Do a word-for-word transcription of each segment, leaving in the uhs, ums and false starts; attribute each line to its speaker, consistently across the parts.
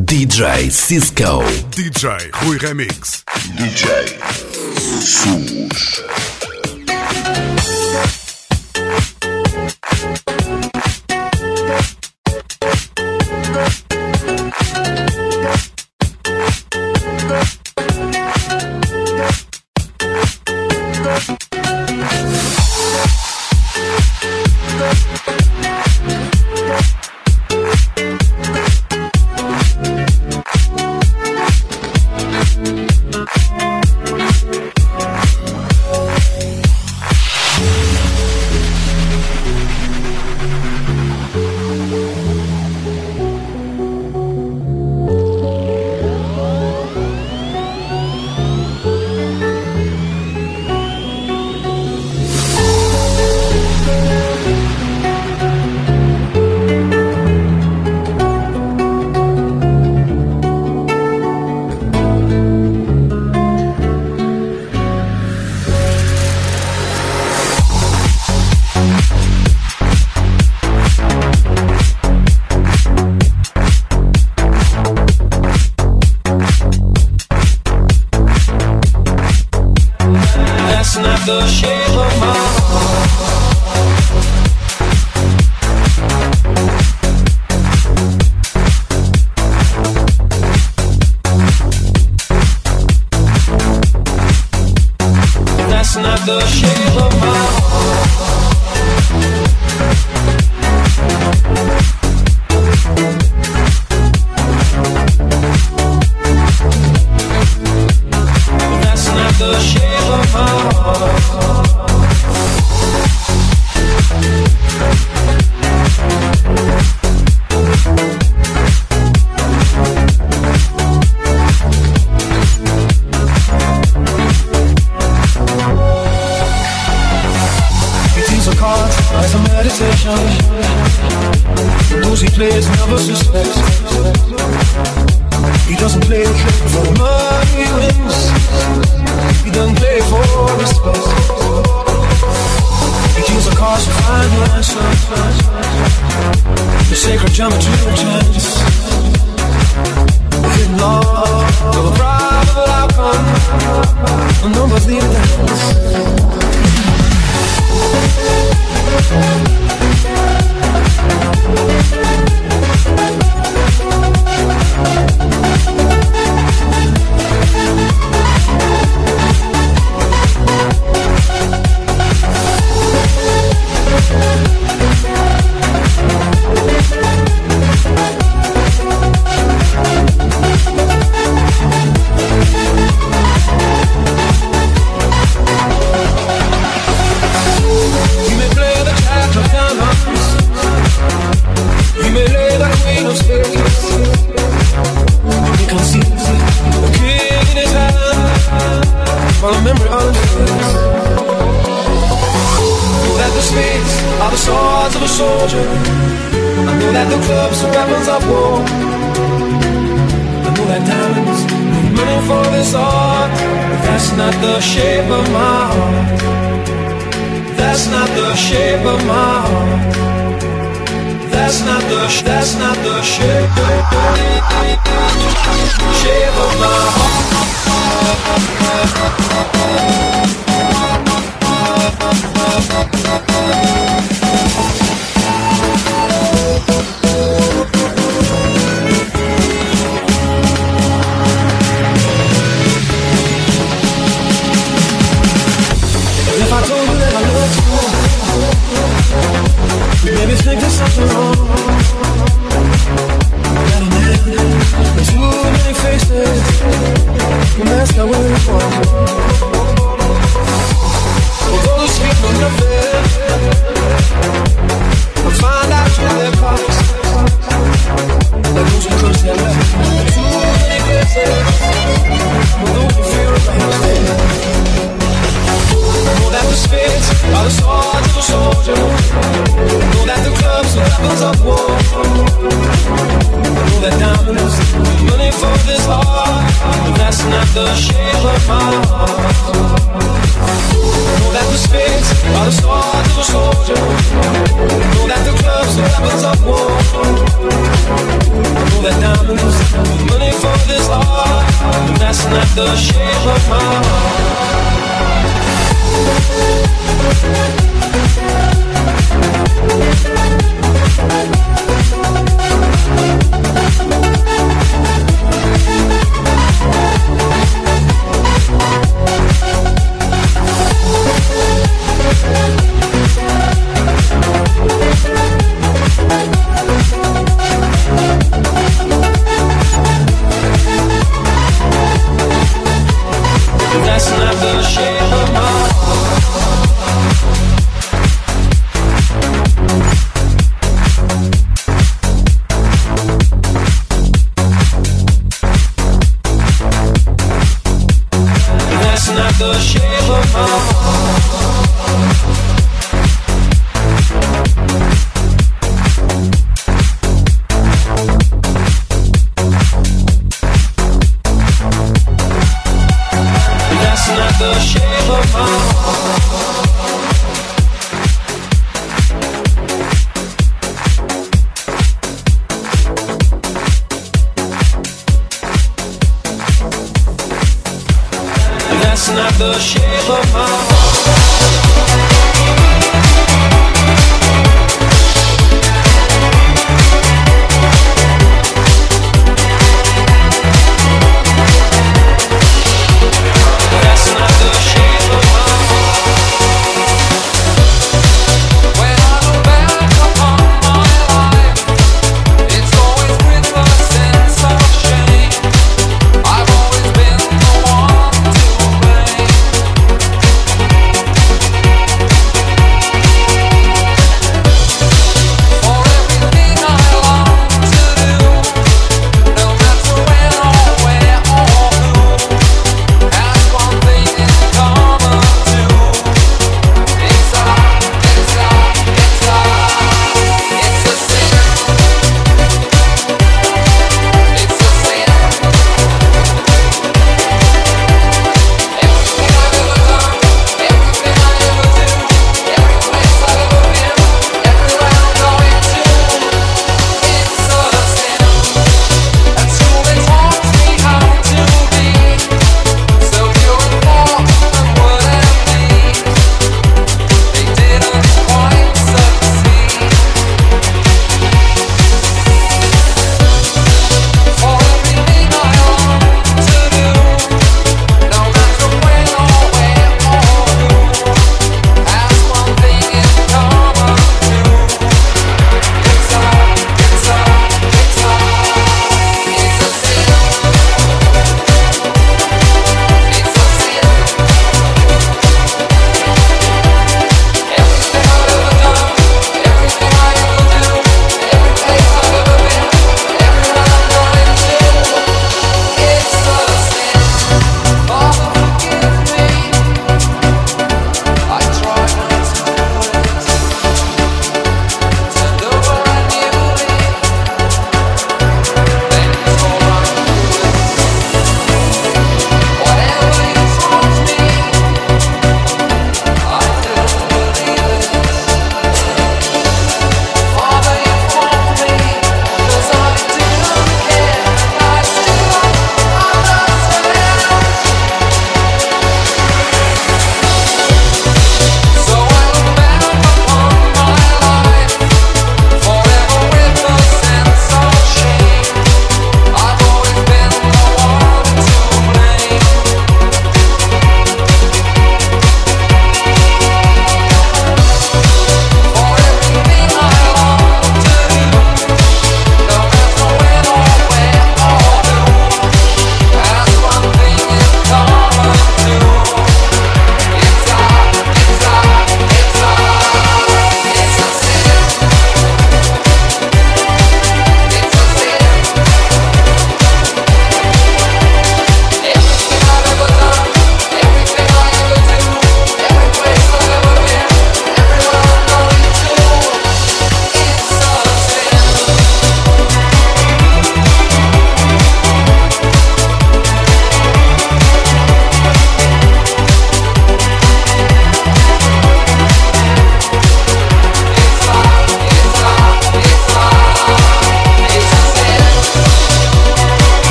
Speaker 1: D J Cisco.
Speaker 2: D J Rui Remix.
Speaker 3: D J Sus.
Speaker 4: The shape of my heart. That's not the shape of my heart. That's not the shape of my heart. As a meditation, the moves he plays never suspects. He doesn't play for the money he wins. He doesn't play for respect. He deals the cards to find the answer. The sacred geometry of chance. The hidden law of a probable outcome. The numbers lead the dance. Know that diamonds not the shape of my that's not the shape of my heart.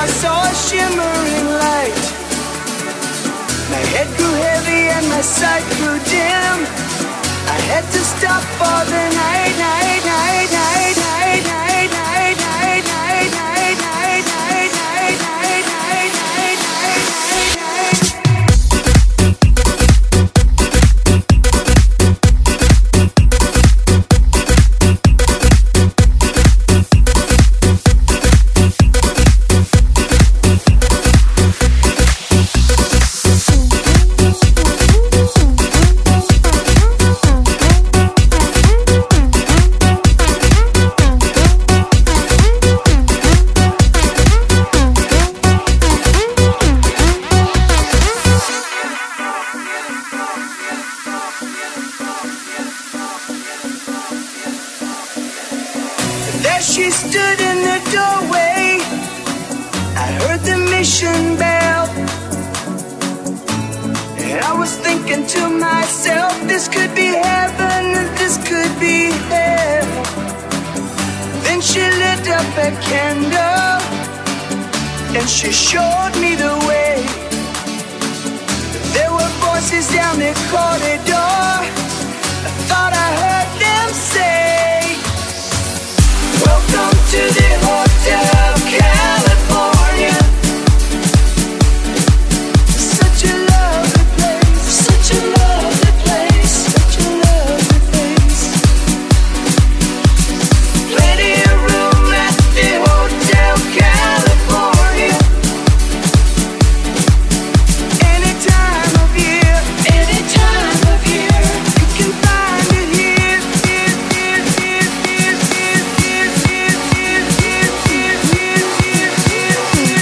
Speaker 4: saw a shimmering light. My head grew heavy and my sight grew dim. I had to stop for the night, night, night, night, night, night, night, night, night, night, night, night, night, night, night, night, she stood in the doorway. I heard the mission bell, and I was thinking to myself, this could be heaven, this could be hell. Then she lit up a candle, and she showed me the way. There were voices down the corridor. I thought I heard them say, welcome to the Hotel California. Such a lovely place, such a lovely place, such a lovely place. Plenty of room at the Hotel California. Any time of year, any time of year, you can find it here, here, here, here, here, here, here, here, here, here, here, here, here, here,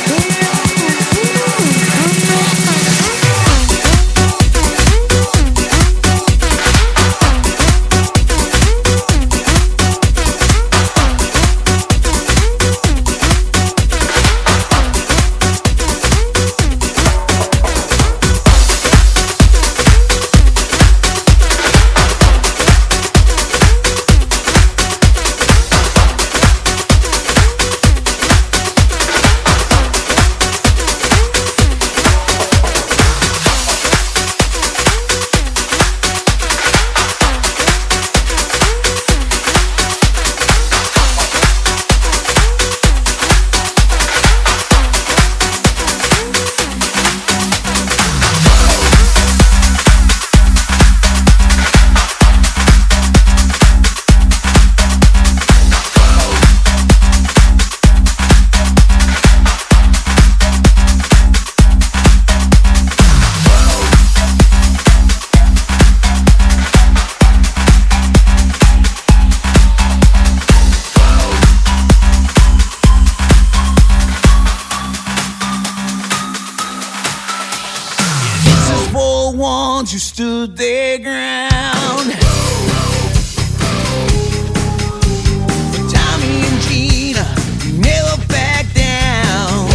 Speaker 5: ones who stood their ground. But Tommy and Gina never back down.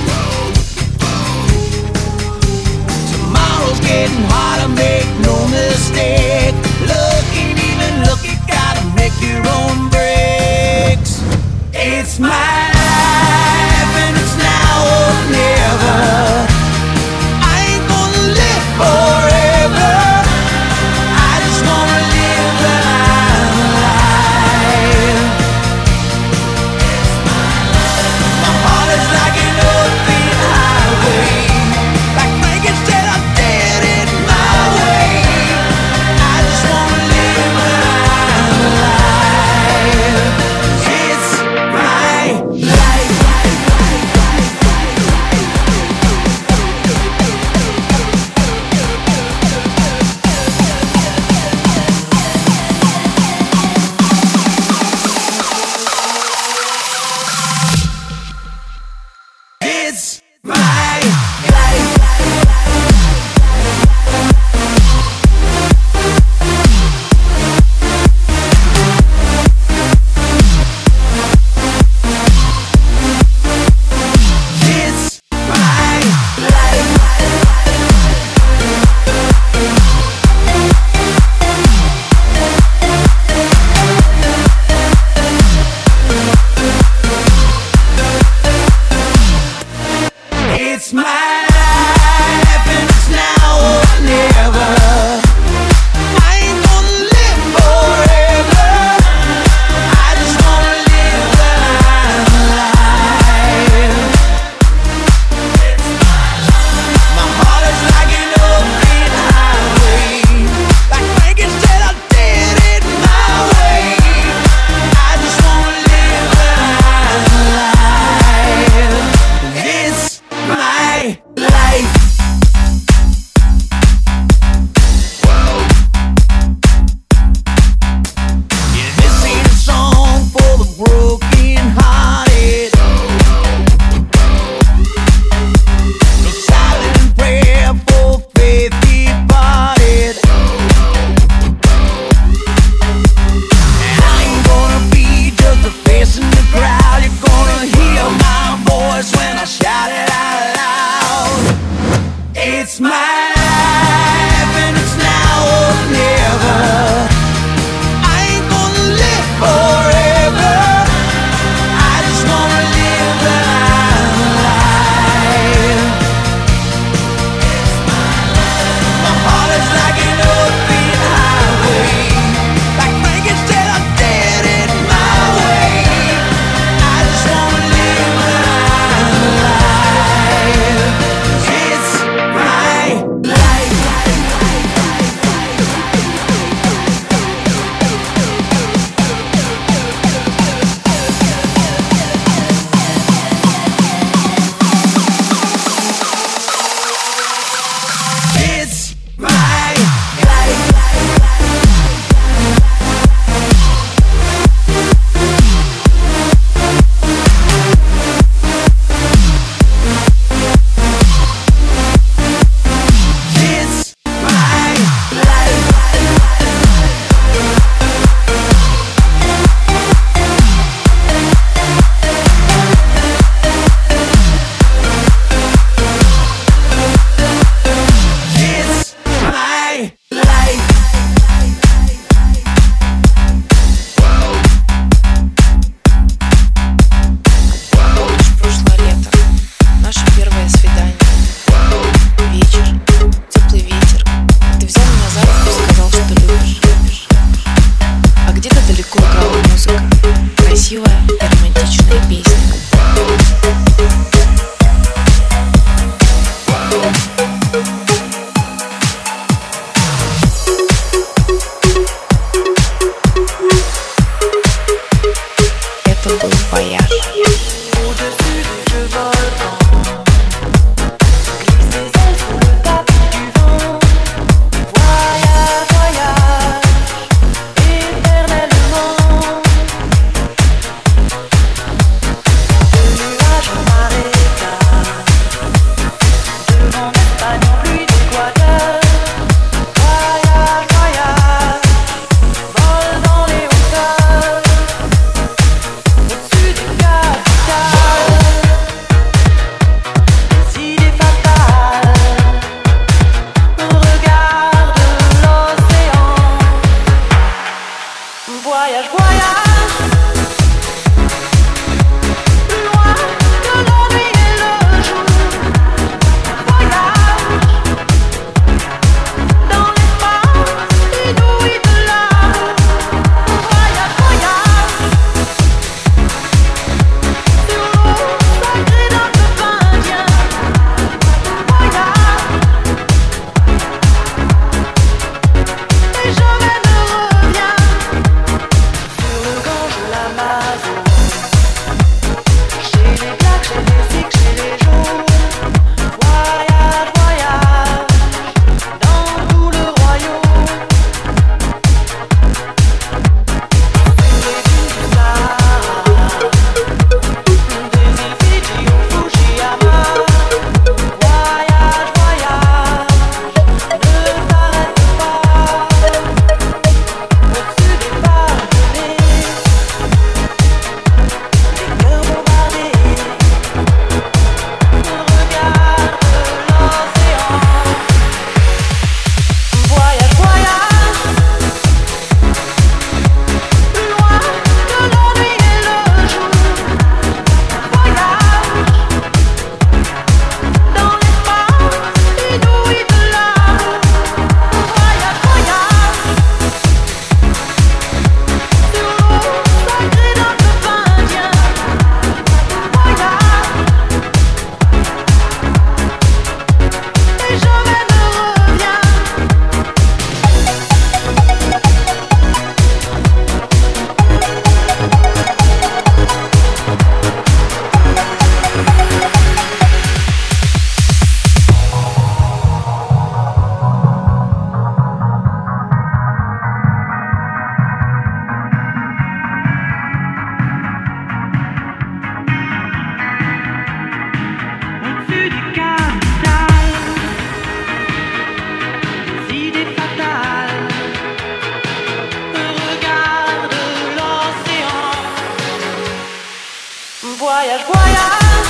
Speaker 5: Tomorrow's getting harder, make no mistake. Look ain't even look, you gotta make your own breaks. It's my life and it's now or never. Forever,
Speaker 6: Voyage, voyage, loin de la nuit et le jour. Voyage, dans l'espace inouï de l'amour. Voyage, voyage, sur l'eau sacrée d'un peuple indien. Voyage, et jamais ne reviens. Sur le Gange ou l'Amazone, chez les blacks, chez les sikhs, chez les jaunes. Voyage, voyage, dans tout le royaume. Sur les dunes du Sahara, des îles Fidji au Fujiyama. Voyage, voyage, ne t'arrête pas. Au-dessus des Pyrénées, des cœurs bombardés, regarde l'océan. Voyage, voyage, loin de la nuit et le jour. Voyage, dans l'espace inouï de l'amour. Voyage, voyage, sur l'eau sacrée d'un peuple indien. Voyage, et jamais ne reviens. Au-dessus des capitales, des idées fatales, regarde l'océan. Voyage, voyage,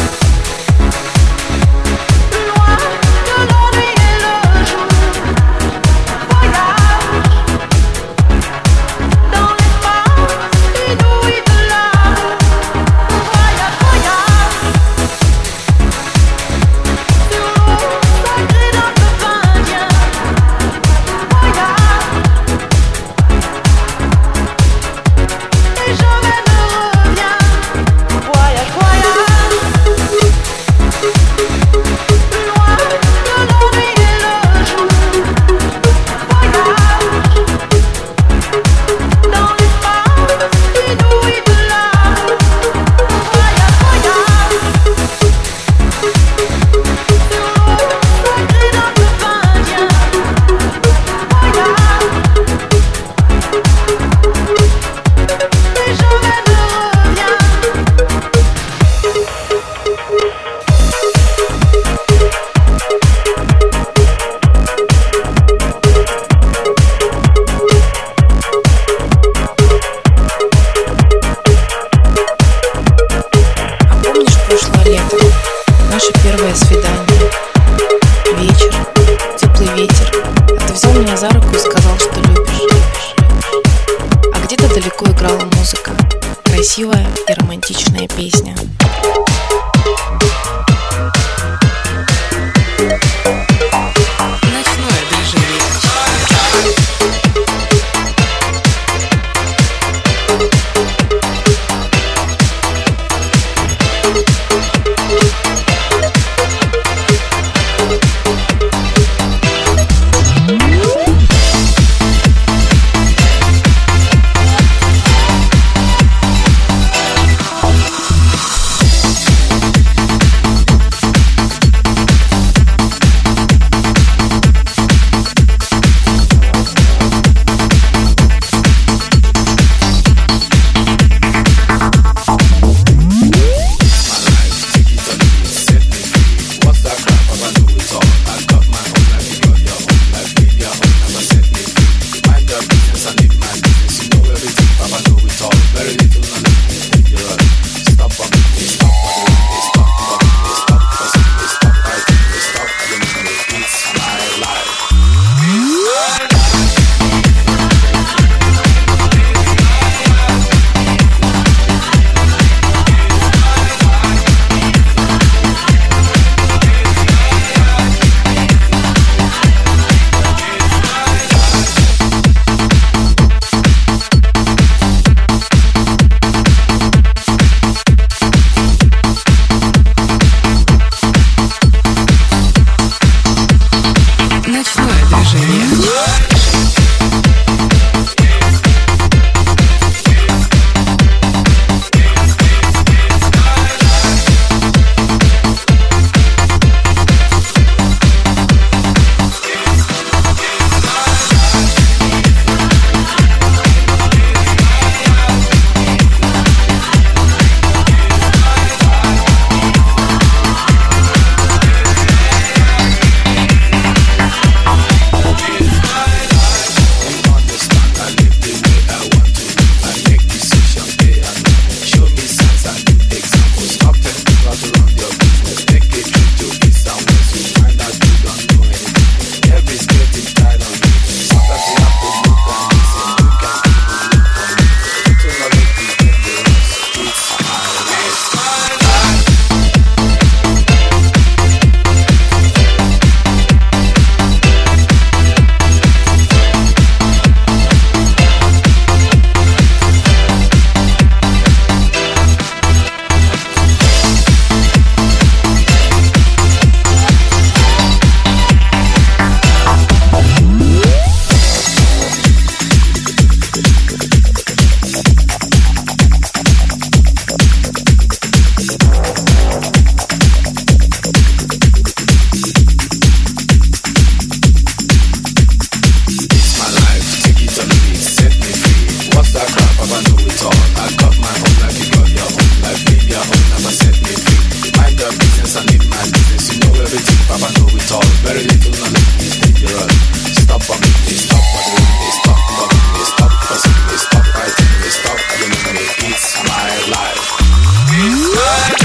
Speaker 6: loin de la nuit et le jour. Voyage, dans l'espace inouï de l'amour. Voyage, voyage, sur l'eau sacrée d'un peuple indien. Voyage, et jamais ne reviens. Voyage, voyage, loin de la nuit et le jour. Voyage, dans l'espace inouï de l'amour. Voyage, voyage, sur l'eau sacrée d'un peuple indien. Voyage, et jamais ne reviens.
Speaker 7: А помнишь прошлое лето? Наше первое свидание. Вечер, теплый ветер. А ты взял меня за руку и сказал, что любишь. А где-то далеко играла музыка. Красивая и романтичная песня. Ночное движение.
Speaker 8: Papa know it all. I got my own like you got your own. Like leave your own, I'ma set me free. Mind your business, I need my business. You know everything, Papa know it all. Very little knowledge is dangerous. Stop bugging me, stop bothering me, stop bugging me, stop fussing me, stop fighting me, stop killing me. It's my life. It's my life.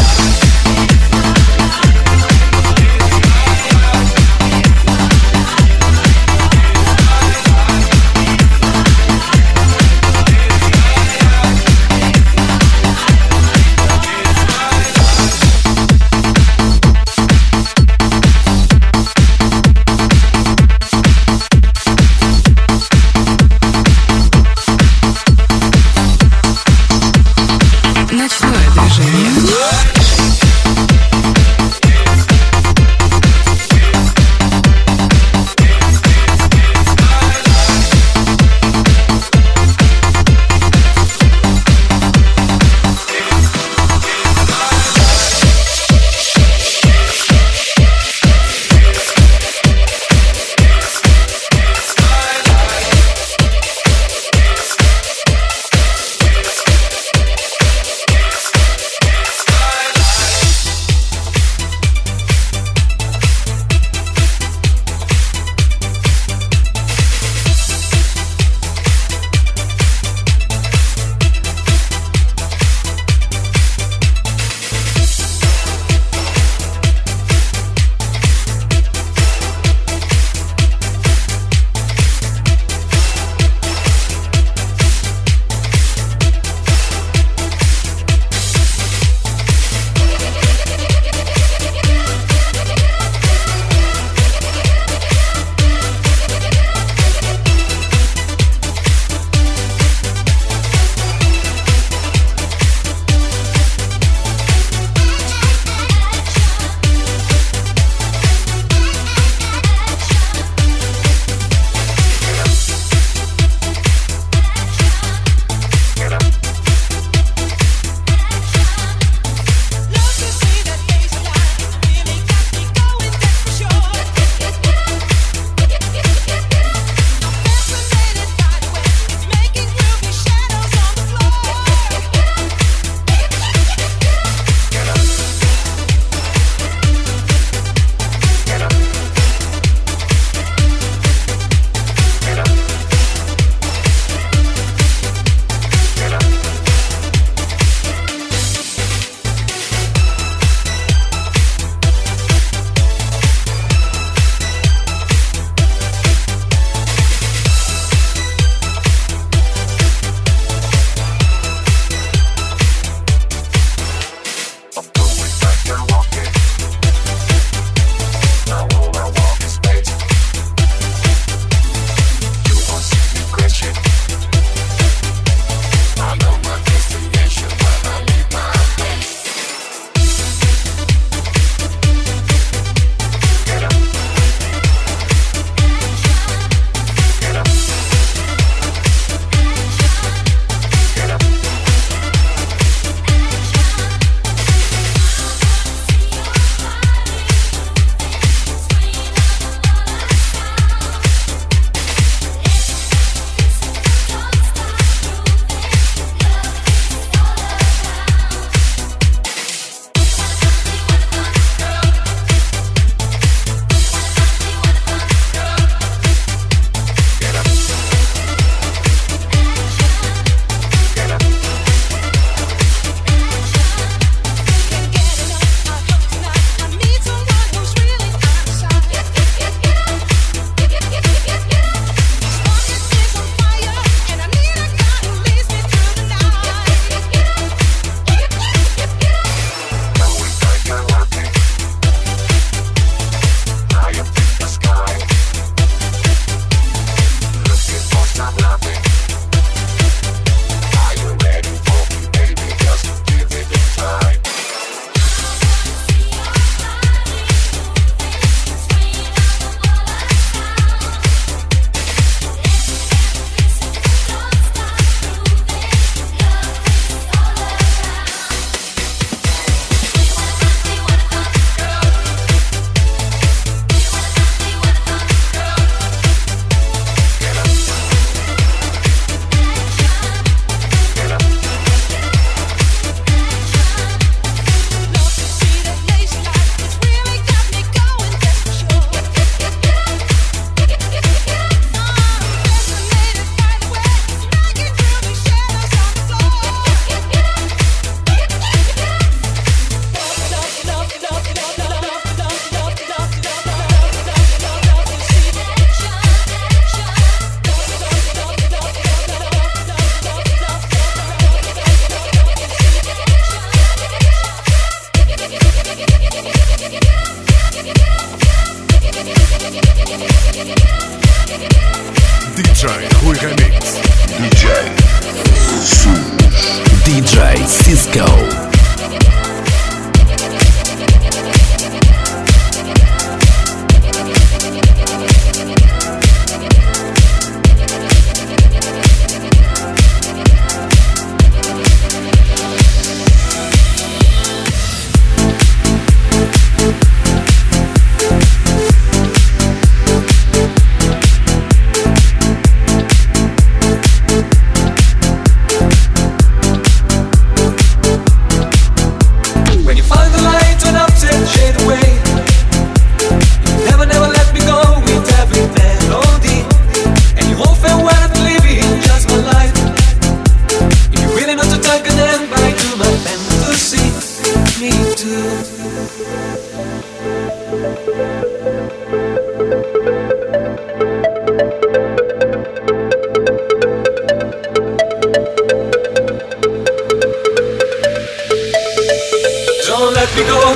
Speaker 9: let me go.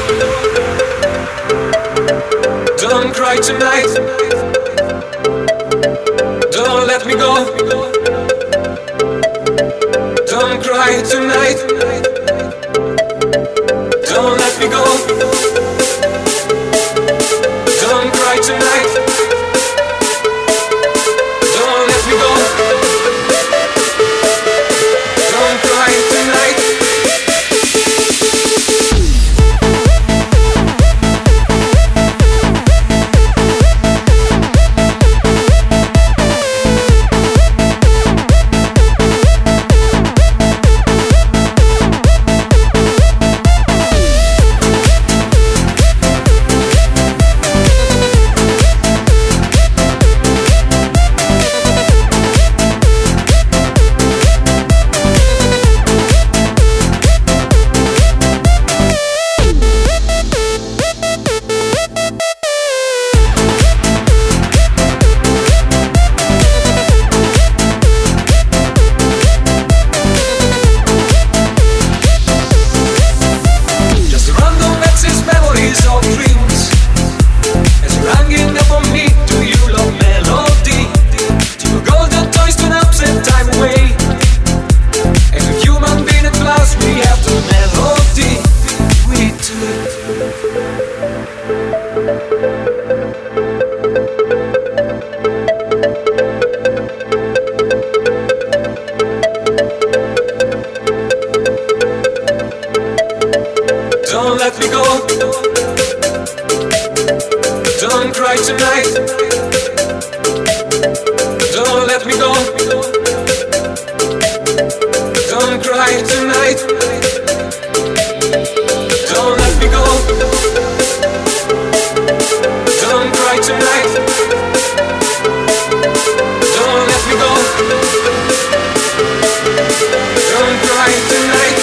Speaker 9: Don't cry tonight. Don't let me go. Don't cry tonight. Don't let me go. Don't cry tonight. Don't let me go. Don't cry tonight. Don't let me go. Don't cry tonight. Don't let me go. Don't cry tonight. Don't let me go. Don't cry tonight. Don't let me go. Don't cry tonight.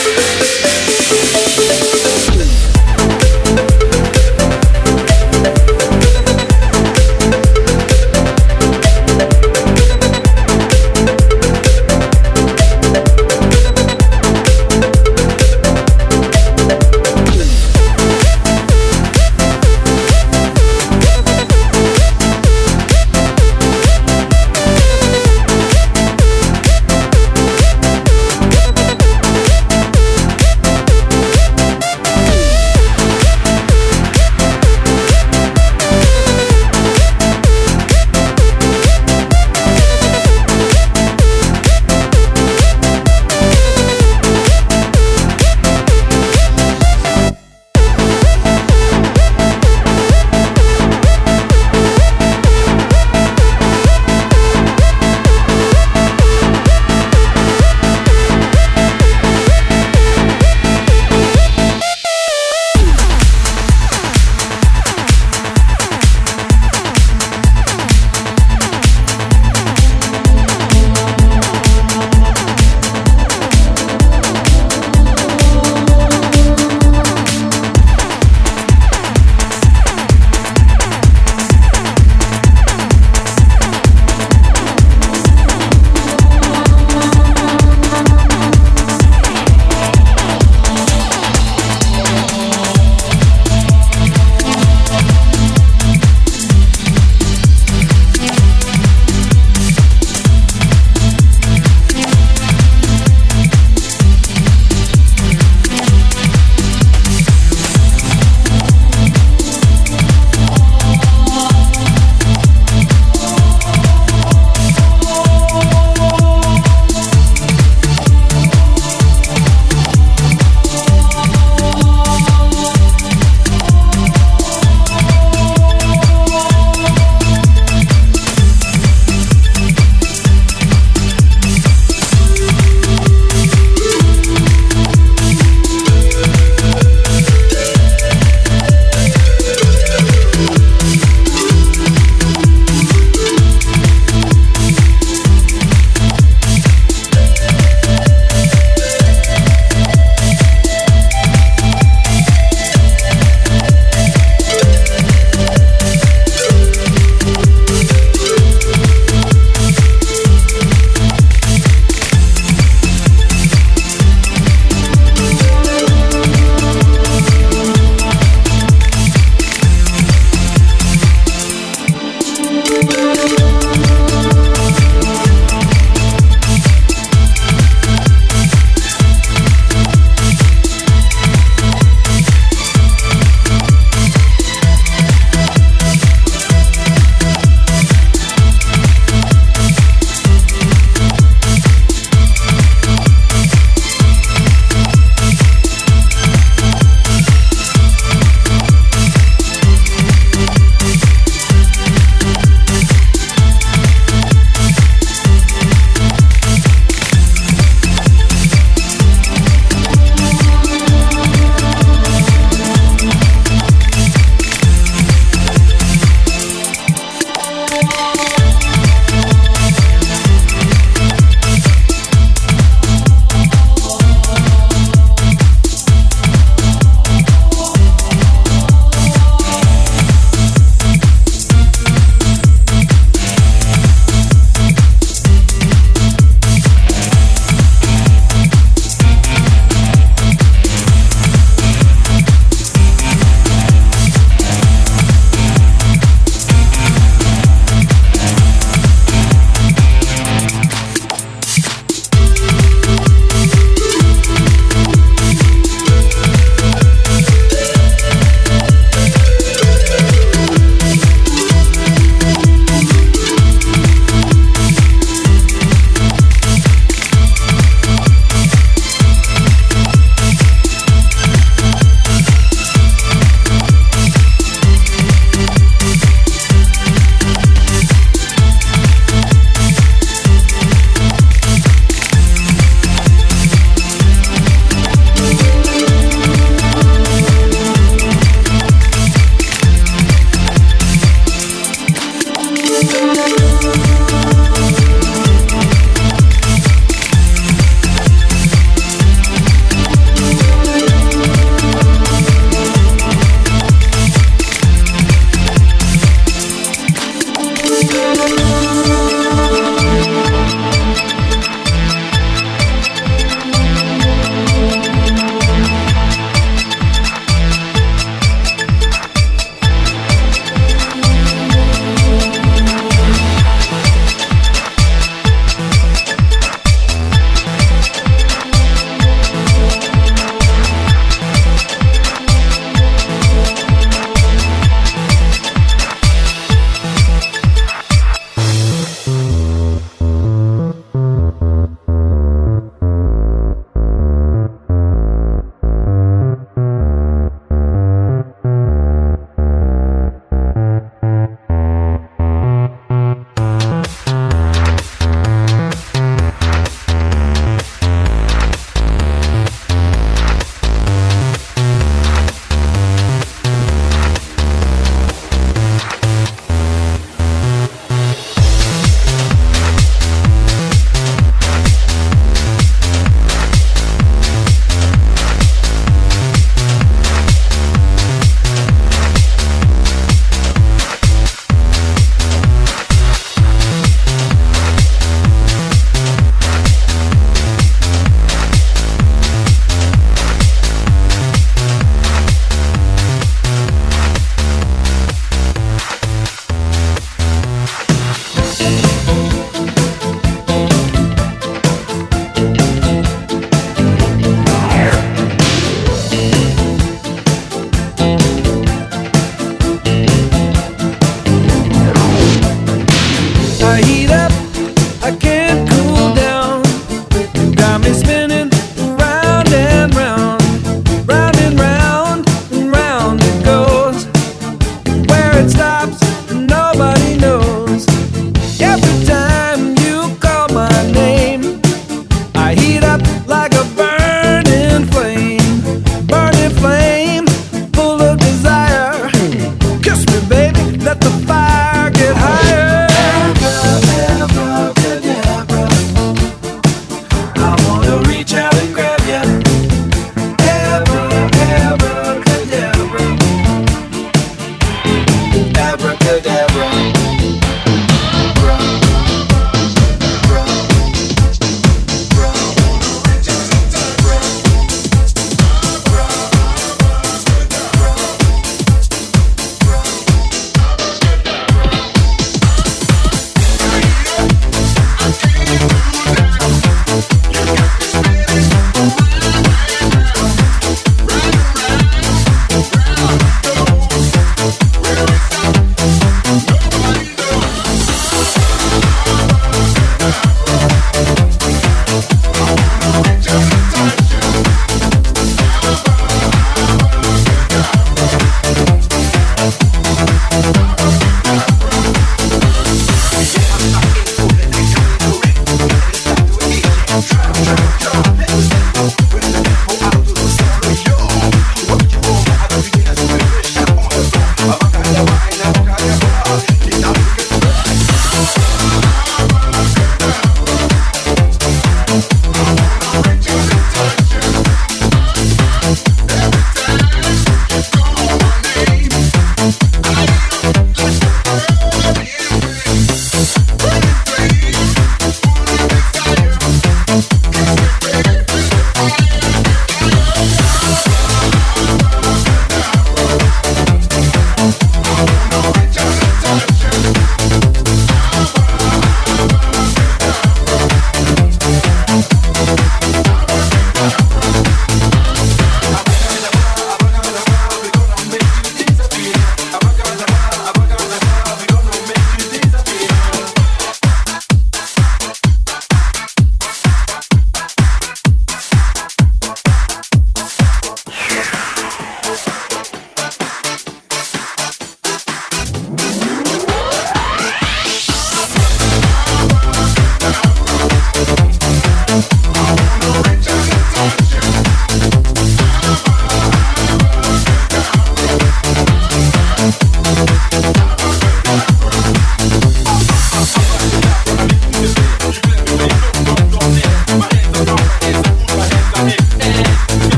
Speaker 10: We'll be right back.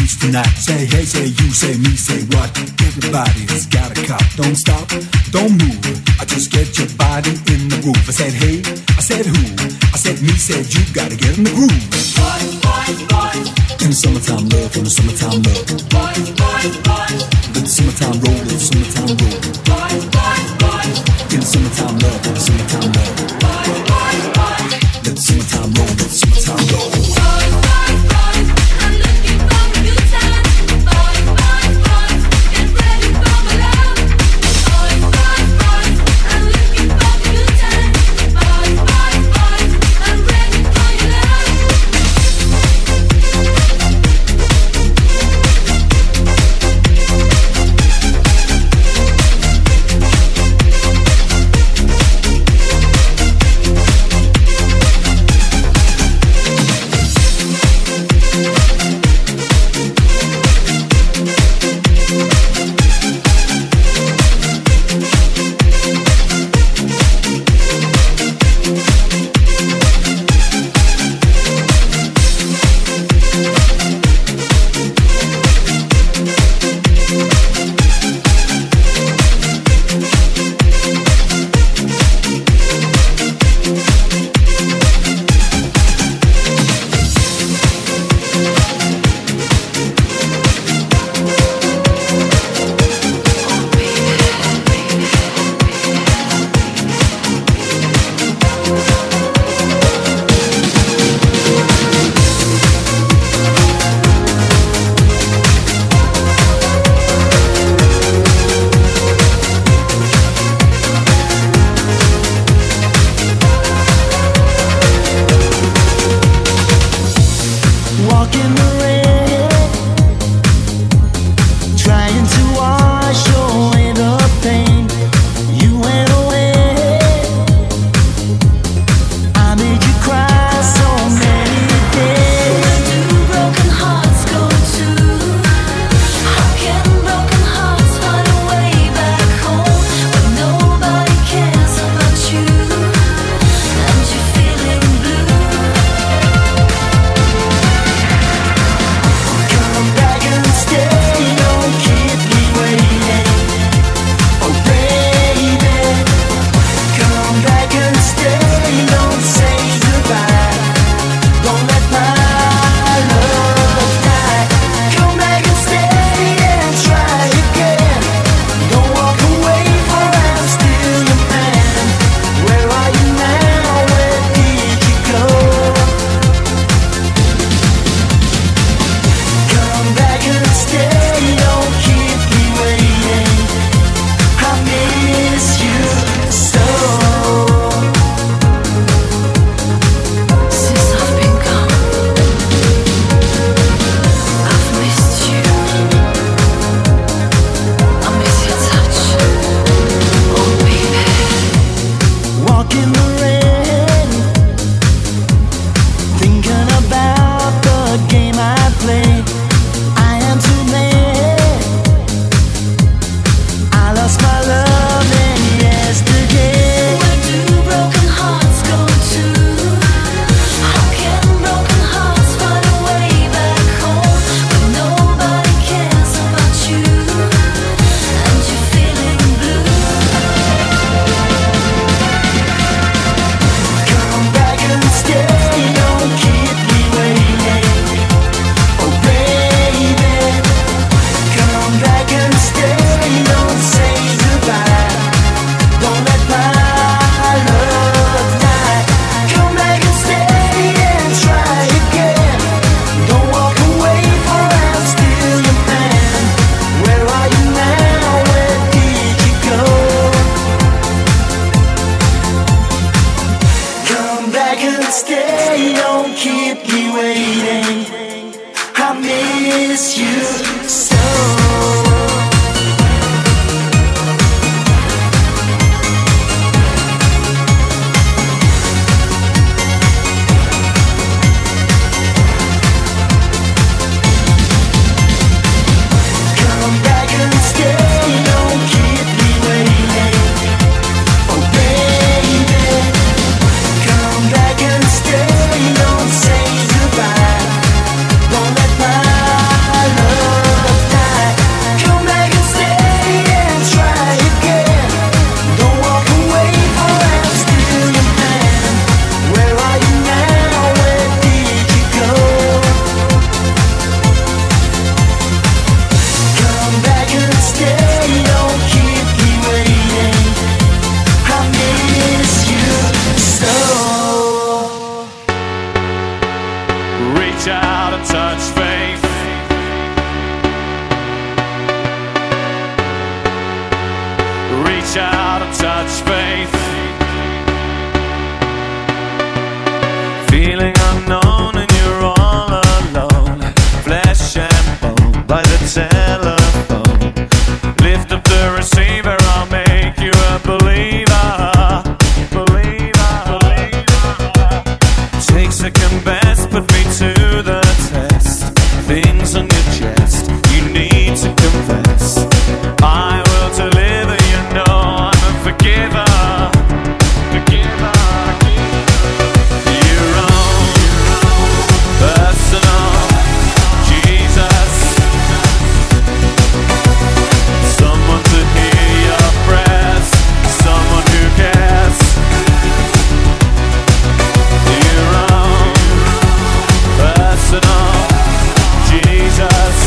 Speaker 10: loose tonight. Say hey, say you, say me, say what? Everybody's got a cup. Don't stop, don't move. I just get your body in the groove. I said hey, I said who? I said me, said you. Gotta get in the groove.
Speaker 5: Boys, boys, boys.
Speaker 10: In the summertime love, in the summertime love.
Speaker 5: Boys, boys, boys.
Speaker 10: Let the summertime roll, let the summertime roll.
Speaker 5: Boys, boys, boys.
Speaker 10: In the summertime love, in the summertime love.
Speaker 5: Boys, boys, boys.
Speaker 10: Let the summertime roll, let the summertime roll.
Speaker 5: Boys, boys, boys. I'm looking for a good time. Boys, boys, boys. Get ready for my love. Boys, boys, boys. I'm looking for a good time. Boys, boys, boys. I'm ready for your love. Stay, don't say goodbye. Don't let my
Speaker 11: and touch faith. Feeling unknown and you're all alone. Flesh and bone by the telephone. Lift up the receiver, I'll make you a believer. Believer, believer. Take second best, put me to the test. Things on your chest, you need to confess. I will deliver, you know I'm a forgiver. Forgiver. Your own personal Jesus. Someone to hear your prayers, someone who cares. Your own personal Jesus.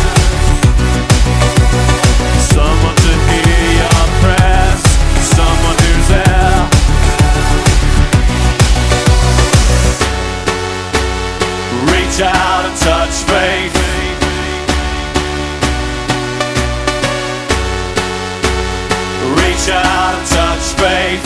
Speaker 11: Someone to hear your prayers, someone who's there. Reach out and touch faith. Reach out and touch faith.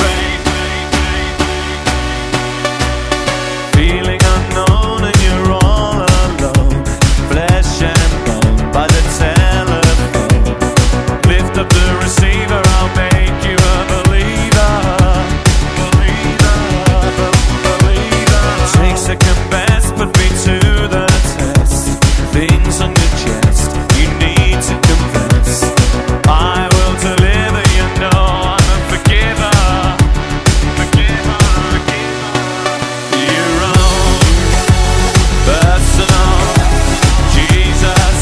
Speaker 11: Feeling unknown and you're all alone. Flesh and bone by the telephone. Lift up the receiver, I'll make you a believer. Believer, believer. Take second best, put me to the test. Things on your chest, you need to confess. I will deliver, you know I'm a forgiver. Forgiver, forgiver. Your own personal Jesus.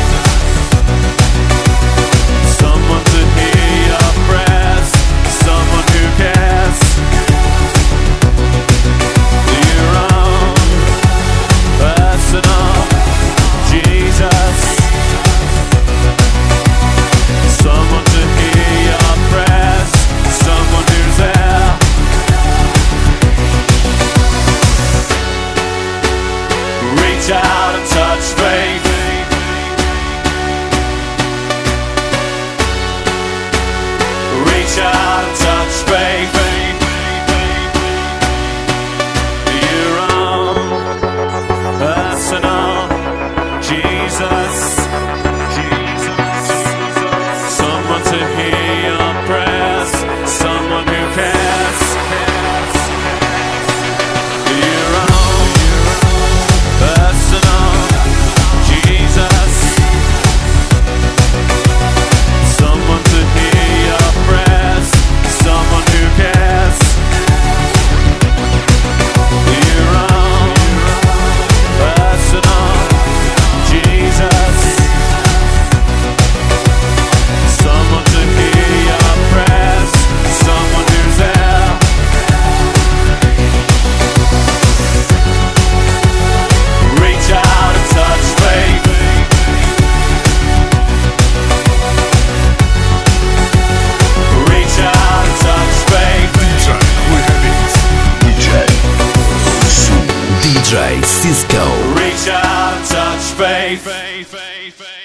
Speaker 11: Someone to hear your prayers, someone who cares. Your own personal Jesus. Someone to hear your prayers, someone who's there. Reach out and touch faith. Reach out and touch faith. Your own personal Jesus. Someone to hear your prayers, someone who cares. Your own personal Jesus. Someone to hear your prayers, someone who cares. Your own personal Jesus. Someone to hear your prayers, someone who's there. Reach out and touch faith. Reach out and touch faith.
Speaker 3: D J Cisco.
Speaker 1: D J Cisco.
Speaker 11: Reach out and touch faith.